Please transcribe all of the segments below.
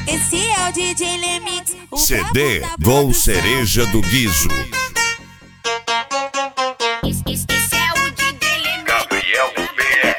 Esse é o DJ Lemix. CD Gol Cereja do Guizo. Esse é o DJ Lemix. Gabriel PR.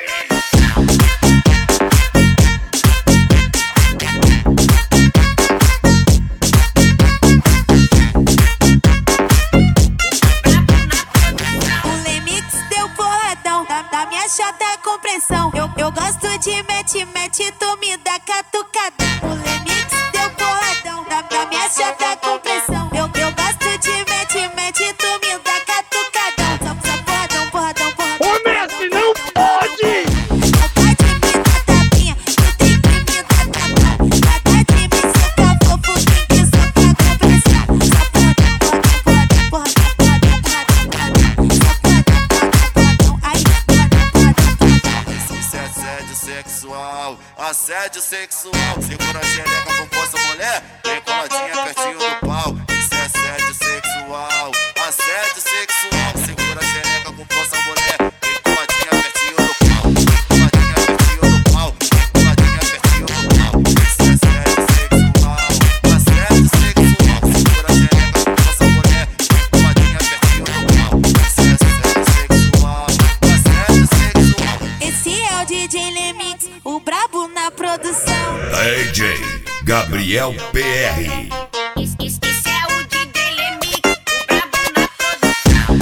O Lemix deu porradão da minha chata com pressão. Eu gosto de mete, tu me dá catucada. O Lemix deu porradão da minha chata com pressão. Eu gosto de mete, tu me dá catucadão. Só porradão. Ô Messi, não pode! Não pode me dar tapinha, tu tem que me dar tapão. Nada de me socar fofo, tem que socar com pressão. Só porradão. Ai, Isso é assédio sexual, assédio sexual. Segura a xereca com força, mulher, vem coladinha pertinho do pau. Isso é assédio sexual, assédio sexual. Segura a xereca com força, mulher, vem coladinha pertinho do pau. Coladinha pertinho do pau, coladinha pertinho do pau. Isso é assédio sexual, assédio sexual. Segura a xereca com força, mulher, vem coladinha pertinho do pau. Isso é assédio sexual, assédio sexual. esse é o DJ Lemix, o brabo na produção. DJ Gabriel PR. Esse é o DJ Lemix, o brabo na produção.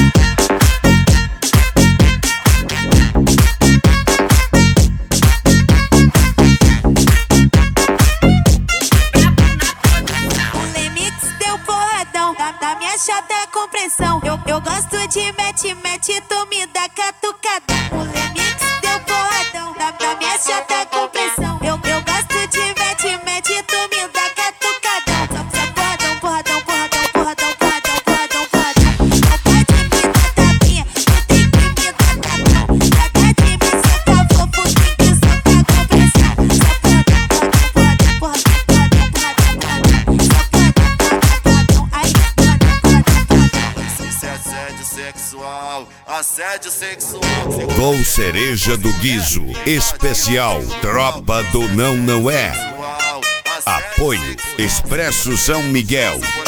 O Lemix deu porradão da minha chata com pressão. Eu gosto de mete, tu me dá catucada. O Lemix deu porradão da minha chata com pressão. Eu gosto de mete, tu me dá catucadão. Só porradão. Não pode me dar tapinha, tu tem que me dar tapão. Nada de me socar fofo, tem que socar com pressão. Só porradão. Ai, Isso é assédio sexual, assédio sexual. Gol Cereja do Guizo. Especial Tropa do Não É. Apoio Expresso São Miguel.